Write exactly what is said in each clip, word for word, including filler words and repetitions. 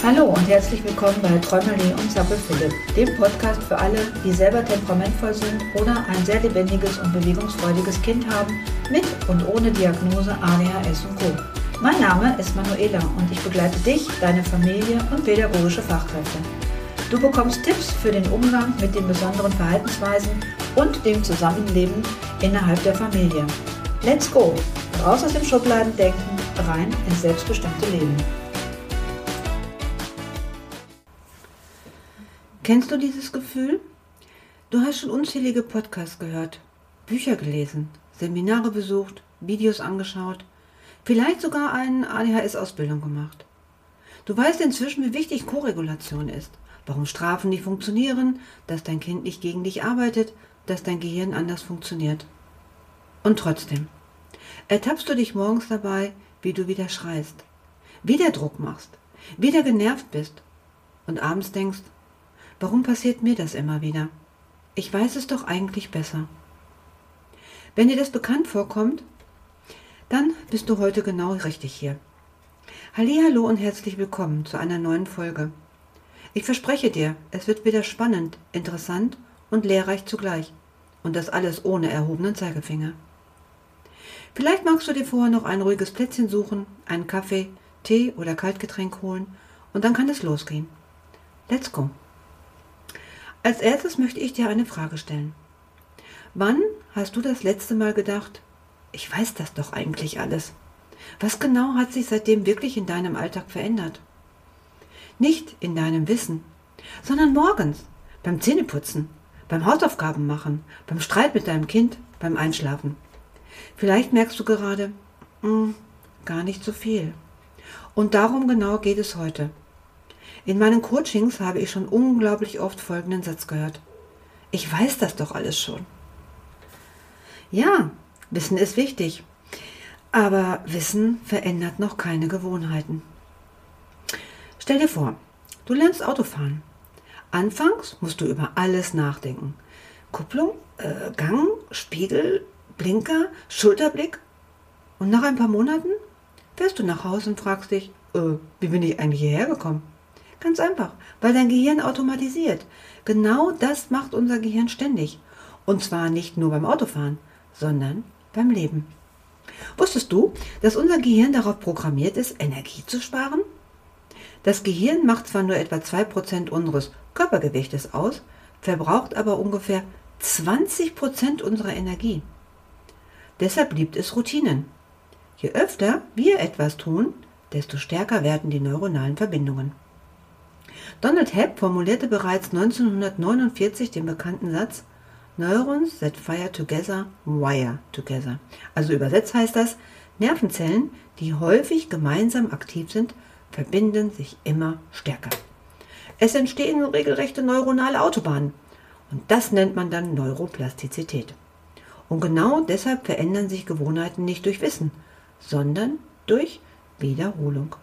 Hallo und herzlich willkommen bei Träumerlee und Zappel Philipp, dem Podcast für alle, die selber temperamentvoll sind oder ein sehr lebendiges und bewegungsfreudiges Kind haben, mit und ohne Diagnose A D H S und Co. Mein Name ist Manuela und ich begleite dich, deine Familie und pädagogische Fachkräfte. Du bekommst Tipps für den Umgang mit den besonderen Verhaltensweisen und dem Zusammenleben innerhalb der Familie. Let's go! Raus aus dem Schubladendenken, rein ins selbstbestimmte Leben. Kennst du dieses Gefühl? Du hast schon unzählige Podcasts gehört, Bücher gelesen, Seminare besucht, Videos angeschaut, vielleicht sogar eine A D H S-Ausbildung gemacht. Du weißt inzwischen, wie wichtig Koregulation ist, warum Strafen nicht funktionieren, dass dein Kind nicht gegen dich arbeitet, dass dein Gehirn anders funktioniert. Und trotzdem ertappst du dich morgens dabei, wie du wieder schreist, wieder Druck machst, wieder genervt bist und abends denkst, warum passiert mir das immer wieder? Ich weiß es doch eigentlich besser. Wenn dir das bekannt vorkommt, dann bist du heute genau richtig hier. Hallihallo und herzlich willkommen zu einer neuen Folge. Ich verspreche dir, es wird wieder spannend, interessant und lehrreich zugleich. Und das alles ohne erhobenen Zeigefinger. Vielleicht magst du dir vorher noch ein ruhiges Plätzchen suchen, einen Kaffee, Tee oder Kaltgetränk holen und dann kann es losgehen. Let's go! Als erstes möchte ich dir eine Frage stellen. Wann hast du das letzte Mal gedacht, ich weiß das doch eigentlich alles? Was genau hat sich seitdem wirklich in deinem Alltag verändert? Nicht in deinem Wissen, sondern morgens, beim Zähneputzen, beim Hausaufgaben machen, beim Streit mit deinem Kind, beim Einschlafen. Vielleicht merkst du gerade, mh, gar nicht so viel. Und darum genau geht es heute. In meinen Coachings habe ich schon unglaublich oft folgenden Satz gehört. Ich weiß das doch alles schon. Ja, Wissen ist wichtig, aber Wissen verändert noch keine Gewohnheiten. Stell dir vor, du lernst Autofahren. Anfangs musst du über alles nachdenken. Kupplung, äh, Gang, Spiegel, Blinker, Schulterblick. Und nach ein paar Monaten fährst du nach Hause und fragst dich, äh, wie bin ich eigentlich hierher gekommen? Ganz einfach, weil dein Gehirn automatisiert. Genau das macht unser Gehirn ständig. Und zwar nicht nur beim Autofahren, sondern beim Leben. Wusstest du, dass unser Gehirn darauf programmiert ist, Energie zu sparen? Das Gehirn macht zwar nur etwa zwei Prozent unseres Körpergewichtes aus, verbraucht aber ungefähr zwanzig Prozent unserer Energie. Deshalb liebt es Routinen. Je öfter wir etwas tun, desto stärker werden die neuronalen Verbindungen. Donald Hebb formulierte bereits neunzehnhundertneunundvierzig den bekannten Satz Neurons that fire together, wire together. Also übersetzt heißt das, Nervenzellen, die häufig gemeinsam aktiv sind, verbinden sich immer stärker. Es entstehen regelrechte neuronale Autobahnen und das nennt man dann Neuroplastizität. Und genau deshalb verändern sich Gewohnheiten nicht durch Wissen, sondern durch Wiederholung.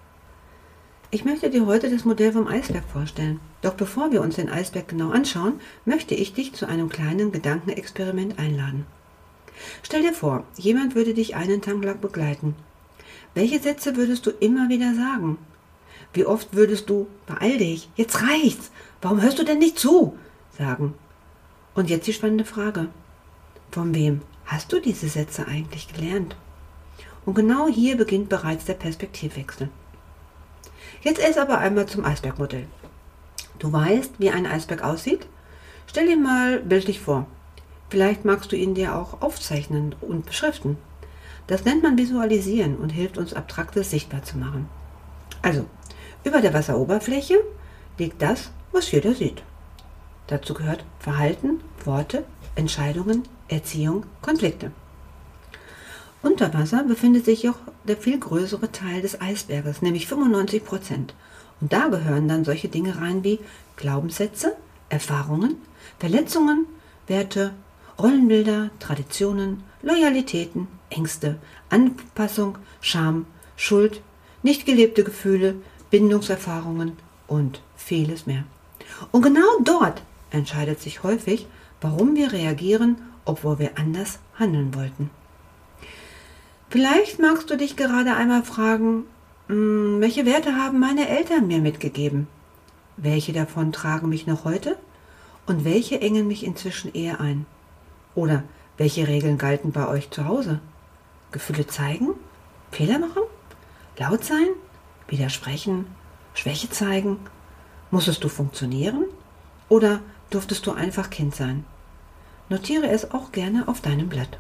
Ich möchte dir heute das Modell vom Eisberg vorstellen. Doch bevor wir uns den Eisberg genau anschauen, möchte ich dich zu einem kleinen Gedankenexperiment einladen. Stell dir vor, jemand würde dich einen Tag lang begleiten. Welche Sätze würdest du immer wieder sagen? Wie oft würdest du, beeil dich, jetzt reicht's, warum hörst du denn nicht zu, sagen? Und jetzt die spannende Frage. Von wem hast du diese Sätze eigentlich gelernt? Und genau hier beginnt bereits der Perspektivwechsel. Jetzt erst aber einmal zum Eisbergmodell. Du weißt, wie ein Eisberg aussieht? Stell ihn mal bildlich vor. Vielleicht magst du ihn dir auch aufzeichnen und beschriften. Das nennt man Visualisieren und hilft uns, Abstraktes sichtbar zu machen. Also, über der Wasseroberfläche liegt das, was jeder sieht. Dazu gehört Verhalten, Worte, Entscheidungen, Erziehung, Konflikte. Unter Wasser befindet sich auch der viel größere Teil des Eisberges, nämlich fünfundneunzig Prozent. Und da gehören dann solche Dinge rein wie Glaubenssätze, Erfahrungen, Verletzungen, Werte, Rollenbilder, Traditionen, Loyalitäten, Ängste, Anpassung, Scham, Schuld, nicht gelebte Gefühle, Bindungserfahrungen und vieles mehr. Und genau dort entscheidet sich häufig, warum wir reagieren, obwohl wir anders handeln wollten. Vielleicht magst du dich gerade einmal fragen, Hm, welche Werte haben meine Eltern mir mitgegeben? Welche davon tragen mich noch heute? Und welche engen mich inzwischen eher ein? Oder welche Regeln galten bei euch zu Hause? Gefühle zeigen? Fehler machen? Laut sein? Widersprechen? Schwäche zeigen? Musstest du funktionieren? Oder durftest du einfach Kind sein? Notiere es auch gerne auf deinem Blatt.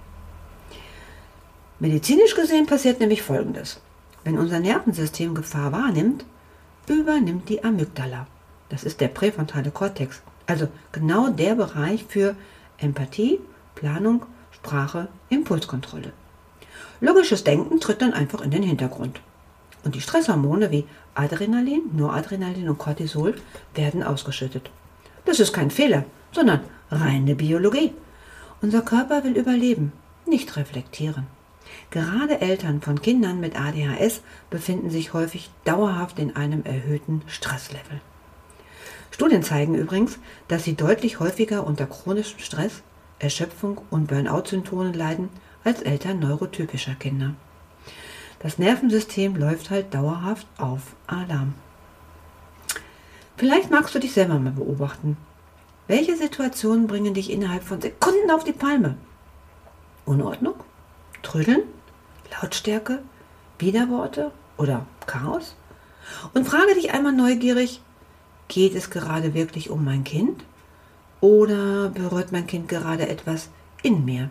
Medizinisch gesehen passiert nämlich Folgendes. Wenn unser Nervensystem Gefahr wahrnimmt, übernimmt die Amygdala. Das ist der präfrontale Kortex, also genau der Bereich für Empathie, Planung, Sprache, Impulskontrolle. Logisches Denken tritt dann einfach in den Hintergrund. Und die Stresshormone wie Adrenalin, Noradrenalin und Cortisol werden ausgeschüttet. Das ist kein Fehler, sondern reine Biologie. Unser Körper will überleben, nicht reflektieren. Gerade Eltern von Kindern mit A D H S befinden sich häufig dauerhaft in einem erhöhten Stresslevel. Studien zeigen übrigens, dass sie deutlich häufiger unter chronischem Stress, Erschöpfung und Burnout-Symptomen leiden als Eltern neurotypischer Kinder. Das Nervensystem läuft halt dauerhaft auf Alarm. Vielleicht magst du dich selber mal beobachten. Welche Situationen bringen dich innerhalb von Sekunden auf die Palme? Unordnung? Trödeln? Lautstärke? Widerworte? Oder Chaos? Und frage dich einmal neugierig, geht es gerade wirklich um mein Kind? Oder berührt mein Kind gerade etwas in mir?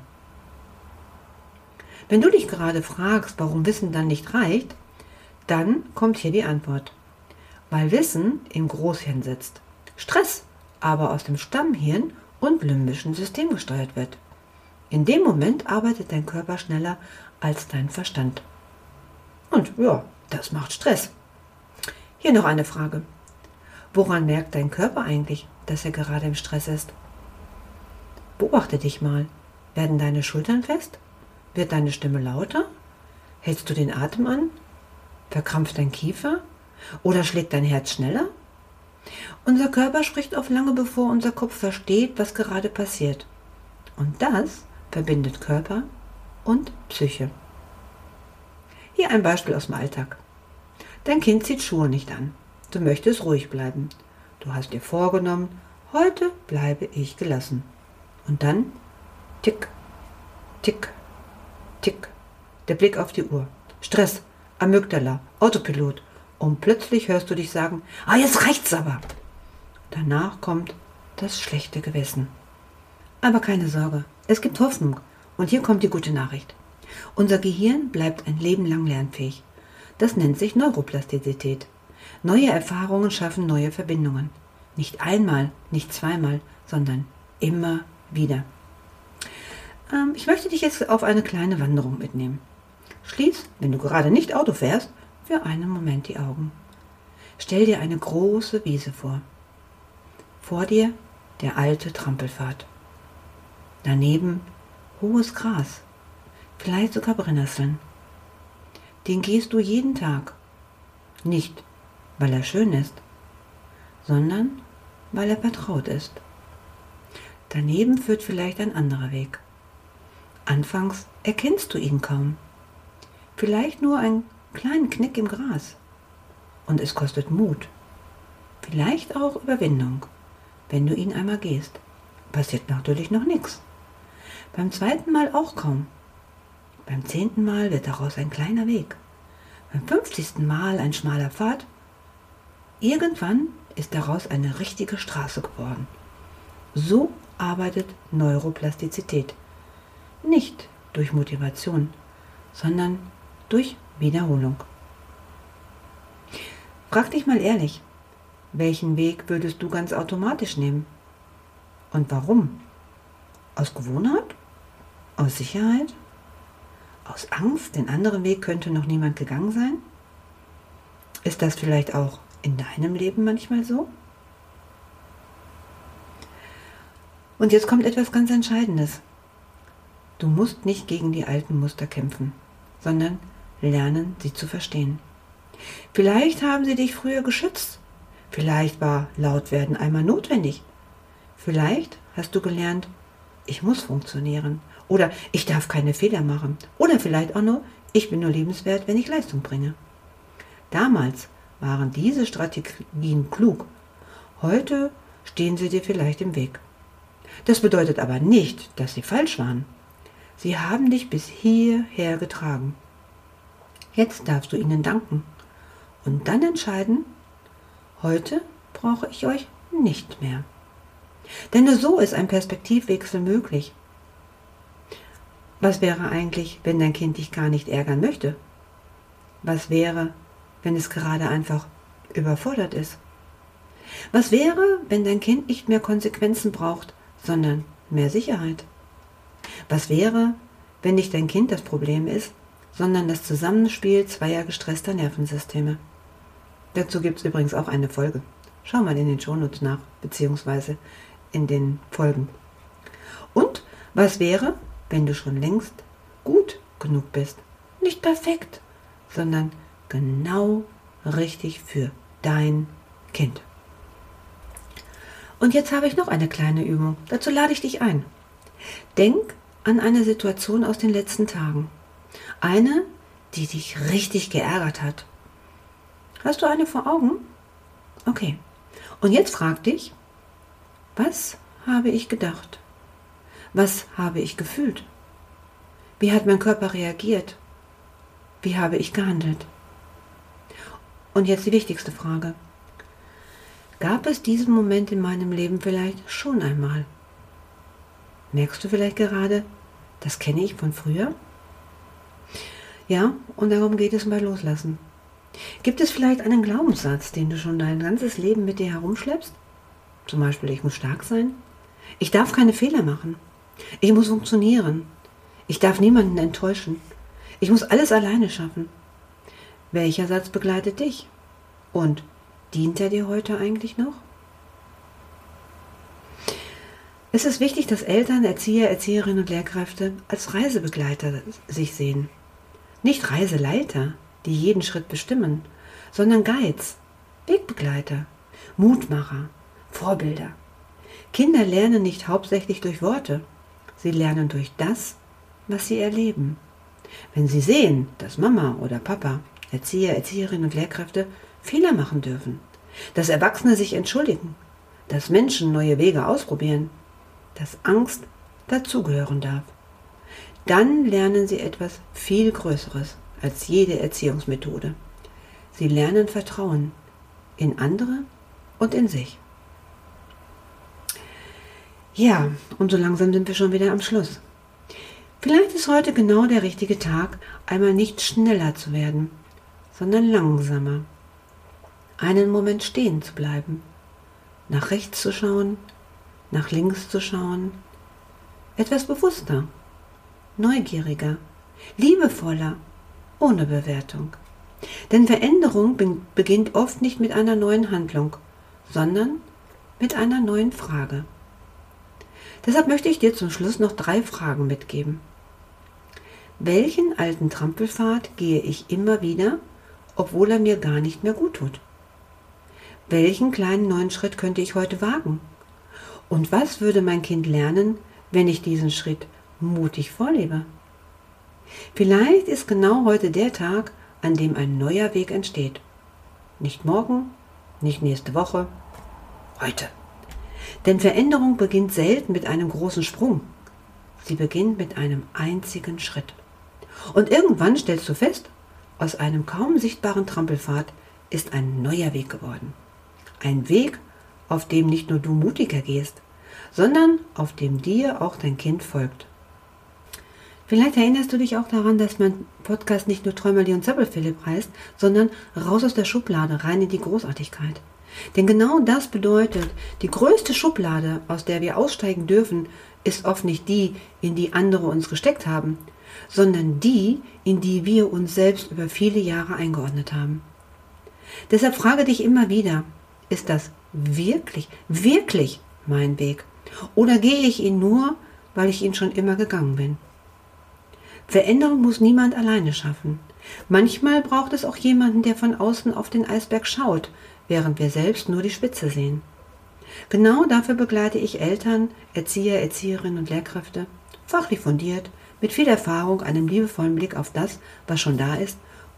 Wenn du dich gerade fragst, warum Wissen dann nicht reicht, dann kommt hier die Antwort. Weil Wissen im Großhirn sitzt, Stress aber aus dem Stammhirn und limbischen System gesteuert wird. In dem Moment arbeitet dein Körper schneller als dein Verstand. Und ja, das macht Stress. Hier noch eine Frage. Woran merkt dein Körper eigentlich, dass er gerade im Stress ist? Beobachte dich mal. Werden deine Schultern fest? Wird deine Stimme lauter? Hältst du den Atem an? Verkrampft dein Kiefer? Oder schlägt dein Herz schneller? Unser Körper spricht oft lange, bevor unser Kopf versteht, was gerade passiert. Und das verbindet Körper und Psyche. Hier ein Beispiel aus dem Alltag. Dein Kind zieht Schuhe nicht an. Du möchtest ruhig bleiben. Du hast dir vorgenommen, heute bleibe ich gelassen. Und dann tick, tick, tick. Der Blick auf die Uhr. Stress, Amygdala, Autopilot. Und plötzlich hörst du dich sagen, ah, jetzt reicht's aber. Danach kommt das schlechte Gewissen. Aber keine Sorge, es gibt Hoffnung. Und hier kommt die gute Nachricht. Unser Gehirn bleibt ein Leben lang lernfähig. Das nennt sich Neuroplastizität. Neue Erfahrungen schaffen neue Verbindungen. Nicht einmal, nicht zweimal, sondern immer wieder. Ähm, ich möchte dich jetzt auf eine kleine Wanderung mitnehmen. Schließ, wenn du gerade nicht Auto fährst, für einen Moment die Augen. Stell dir eine große Wiese vor. Vor dir der alte Trampelpfad. Daneben hohes Gras, vielleicht sogar Brennnesseln. Den gehst du jeden Tag. Nicht, weil er schön ist, sondern weil er vertraut ist. Daneben führt vielleicht ein anderer Weg. Anfangs erkennst du ihn kaum. Vielleicht nur einen kleinen Knick im Gras. Und es kostet Mut. Vielleicht auch Überwindung. Wenn du ihn einmal gehst, passiert natürlich noch nichts. Beim zweiten Mal auch kaum. Beim zehnten Mal wird daraus ein kleiner Weg. Beim fünfzigsten Mal ein schmaler Pfad. Irgendwann ist daraus eine richtige Straße geworden. So arbeitet Neuroplastizität. Nicht durch Motivation, sondern durch Wiederholung. Frag dich mal ehrlich, welchen Weg würdest du ganz automatisch nehmen? Und warum? Aus Gewohnheit? Aus Sicherheit? Aus Angst, den anderen Weg könnte noch niemand gegangen sein? Ist das vielleicht auch in deinem Leben manchmal so? Und jetzt kommt etwas ganz Entscheidendes. Du musst nicht gegen die alten Muster kämpfen, sondern lernen, sie zu verstehen. Vielleicht haben sie dich früher geschützt. Vielleicht war Lautwerden einmal notwendig. Vielleicht hast du gelernt, ich muss funktionieren. Oder ich darf keine Fehler machen. Oder vielleicht auch nur, ich bin nur liebenswert, wenn ich Leistung bringe. Damals waren diese Strategien klug. Heute stehen sie dir vielleicht im Weg. Das bedeutet aber nicht, dass sie falsch waren. Sie haben dich bis hierher getragen. Jetzt darfst du ihnen danken und dann entscheiden, heute brauche ich euch nicht mehr. Denn nur so ist ein Perspektivwechsel möglich. Was wäre eigentlich, wenn dein Kind dich gar nicht ärgern möchte? Was wäre, wenn es gerade einfach überfordert ist? Was wäre, wenn dein Kind nicht mehr Konsequenzen braucht, sondern mehr Sicherheit? Was wäre, wenn nicht dein Kind das Problem ist, sondern das Zusammenspiel zweier gestresster Nervensysteme? Dazu gibt es übrigens auch eine Folge. Schau mal in den Shownotes nach, beziehungsweise in den Folgen. Und was wäre, wenn du schon längst gut genug bist? Nicht perfekt, sondern genau richtig für dein Kind. Und jetzt habe ich noch eine kleine Übung. Dazu lade ich dich ein. Denk an eine Situation aus den letzten Tagen. Eine, die dich richtig geärgert hat. Hast du eine vor Augen? Okay. Und jetzt frag dich, was habe ich gedacht? Was habe ich gefühlt? Wie hat mein Körper reagiert? Wie habe ich gehandelt? Und jetzt die wichtigste Frage. Gab es diesen Moment in meinem Leben vielleicht schon einmal? Merkst du vielleicht gerade, das kenne ich von früher? Ja, und darum geht es bei Loslassen. Gibt es vielleicht einen Glaubenssatz, den du schon dein ganzes Leben mit dir herumschleppst? Zum Beispiel, ich muss stark sein. Ich darf keine Fehler machen. Ich muss funktionieren. Ich darf niemanden enttäuschen. Ich muss alles alleine schaffen. Welcher Satz begleitet dich? Und dient er dir heute eigentlich noch? Es ist wichtig, dass Eltern, Erzieher, Erzieherinnen und Lehrkräfte als Reisebegleiter sich sehen. Nicht Reiseleiter, die jeden Schritt bestimmen, sondern Guides, Wegbegleiter, Mutmacher, Vorbilder. Kinder lernen nicht hauptsächlich durch Worte, sie lernen durch das, was sie erleben. Wenn sie sehen, dass Mama oder Papa, Erzieher, Erzieherinnen und Lehrkräfte Fehler machen dürfen, dass Erwachsene sich entschuldigen, dass Menschen neue Wege ausprobieren, dass Angst dazugehören darf, dann lernen sie etwas viel Größeres als jede Erziehungsmethode. Sie lernen Vertrauen in andere und in sich. Ja, und so langsam sind wir schon wieder am Schluss. Vielleicht ist heute genau der richtige Tag, einmal nicht schneller zu werden, sondern langsamer. Einen Moment stehen zu bleiben, nach rechts zu schauen, nach links zu schauen, etwas bewusster, neugieriger, liebevoller, ohne Bewertung. Denn Veränderung beginnt oft nicht mit einer neuen Handlung, sondern mit einer neuen Frage. Deshalb möchte ich dir zum Schluss noch drei Fragen mitgeben. Welchen alten Trampelpfad gehe ich immer wieder, obwohl er mir gar nicht mehr gut tut? Welchen kleinen neuen Schritt könnte ich heute wagen? Und was würde mein Kind lernen, wenn ich diesen Schritt mutig vorlebe? Vielleicht ist genau heute der Tag, an dem ein neuer Weg entsteht. Nicht morgen, nicht nächste Woche, heute. Denn Veränderung beginnt selten mit einem großen Sprung. Sie beginnt mit einem einzigen Schritt. Und irgendwann stellst du fest, aus einem kaum sichtbaren Trampelpfad ist ein neuer Weg geworden. Ein Weg, auf dem nicht nur du mutiger gehst, sondern auf dem dir auch dein Kind folgt. Vielleicht erinnerst du dich auch daran, dass mein Podcast nicht nur Träumerli und Zappelphilipp heißt, sondern raus aus der Schublade, rein in die Großartigkeit. Denn genau das bedeutet, die größte Schublade, aus der wir aussteigen dürfen, ist oft nicht die, in die andere uns gesteckt haben, sondern die, in die wir uns selbst über viele Jahre eingeordnet haben. Deshalb frage dich immer wieder, ist das wirklich, wirklich mein Weg? Oder gehe ich ihn nur, weil ich ihn schon immer gegangen bin? Veränderung muss niemand alleine schaffen. Manchmal braucht es auch jemanden, der von außen auf den Eisberg schaut, während wir selbst nur die Spitze sehen. Genau dafür begleite ich Eltern, Erzieher, Erzieherinnen und Lehrkräfte, fachlich fundiert, mit viel Erfahrung, einem liebevollen Blick auf das, was schon da ist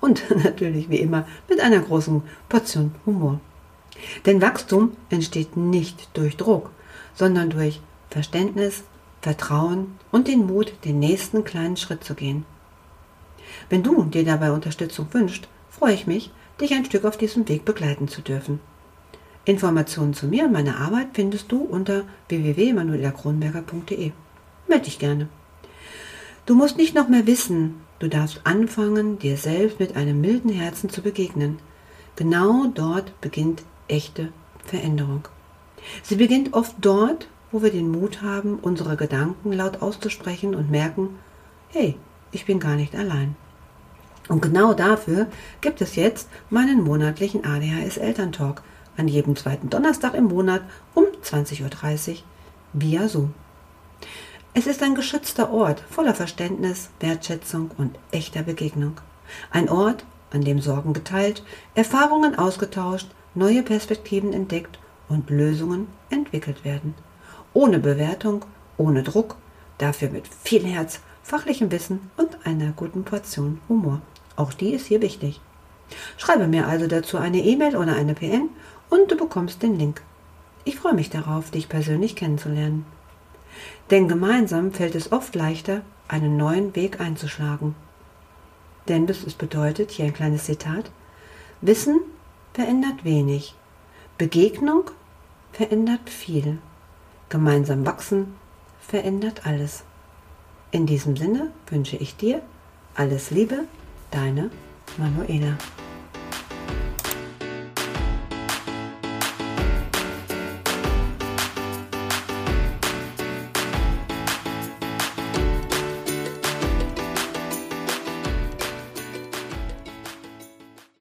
und natürlich wie immer mit einer großen Portion Humor. Denn Wachstum entsteht nicht durch Druck, sondern durch Verständnis, Vertrauen und den Mut, den nächsten kleinen Schritt zu gehen. Wenn du dir dabei Unterstützung wünschst, freue ich mich, dich ein Stück auf diesem Weg begleiten zu dürfen. Informationen zu mir und meiner Arbeit findest du unter w w w punkt manuela kronberger punkt de. Melde dich gerne. Du musst nicht noch mehr wissen, du darfst anfangen, dir selbst mit einem milden Herzen zu begegnen. Genau dort beginnt echte Veränderung. Sie beginnt oft dort, wo wir den Mut haben, unsere Gedanken laut auszusprechen und merken, hey, ich bin gar nicht allein. Und genau dafür gibt es jetzt meinen monatlichen A D H S-Elterntalk an jedem zweiten Donnerstag im Monat um zwanzig Uhr dreißig via Zoom. Es ist ein geschützter Ort voller Verständnis, Wertschätzung und echter Begegnung. Ein Ort, an dem Sorgen geteilt, Erfahrungen ausgetauscht, neue Perspektiven entdeckt und Lösungen entwickelt werden. Ohne Bewertung, ohne Druck, dafür mit viel Herz, fachlichem Wissen und einer guten Portion Humor. Auch die ist hier wichtig. Schreibe mir also dazu eine E-Mail oder eine P N und du bekommst den Link. Ich freue mich darauf, dich persönlich kennenzulernen. Denn gemeinsam fällt es oft leichter, einen neuen Weg einzuschlagen. Denn das ist bedeutet, hier ein kleines Zitat, Wissen verändert wenig, Begegnung verändert viel, gemeinsam wachsen verändert alles. In diesem Sinne wünsche ich dir alles Liebe, deine Manuela.